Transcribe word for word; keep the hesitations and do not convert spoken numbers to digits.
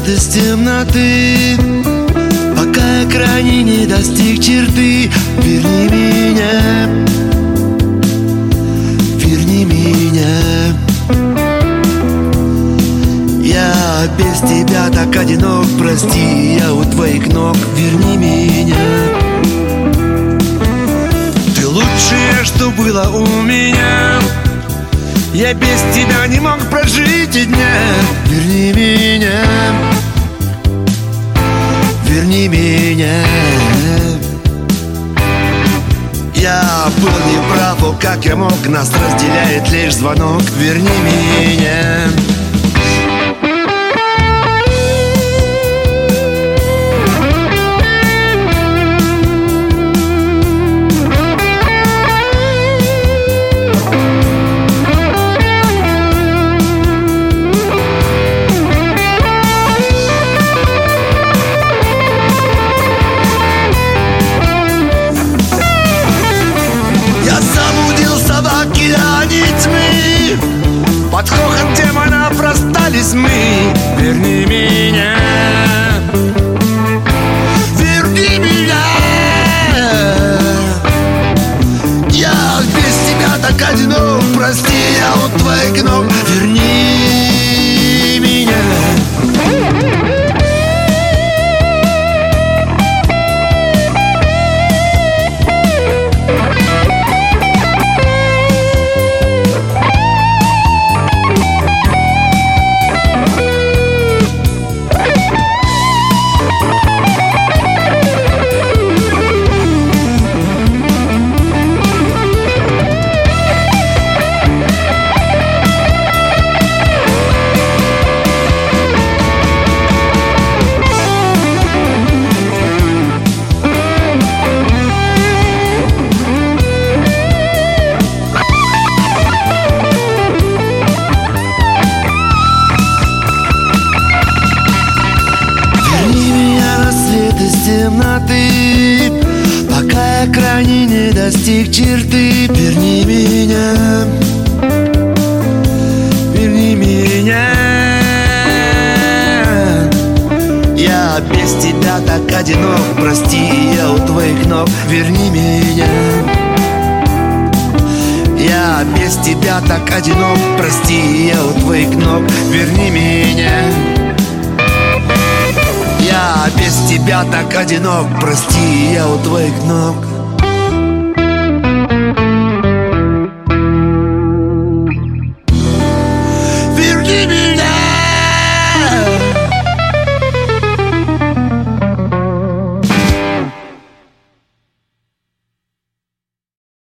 свет из темноты, пока я крайне не достиг черты. Верни меня, верни меня. Я без тебя так одинок, прости, я у твоих ног. Верни меня. Ты лучшее, что было у меня. Я без тебя не мог прожить и дня. Верни меня, верни меня. Я был неправ, о, как я мог, нас разделяет лишь звонок. Верни меня. Под хохот демонов расстались мы. Верни меня, верни меня. Я без тебя так одинок, прости, я у твоих ног. Верни меня. Темноты, пока я крайне не достиг черты. Верни меня, верни меня. Я без тебя так одинок, прости, я у твоих ног. Верни меня. Я без тебя так одинок, прости, я у твоих ног. Верни меня. Я без тебя так одинок, прости, я у твоих ног.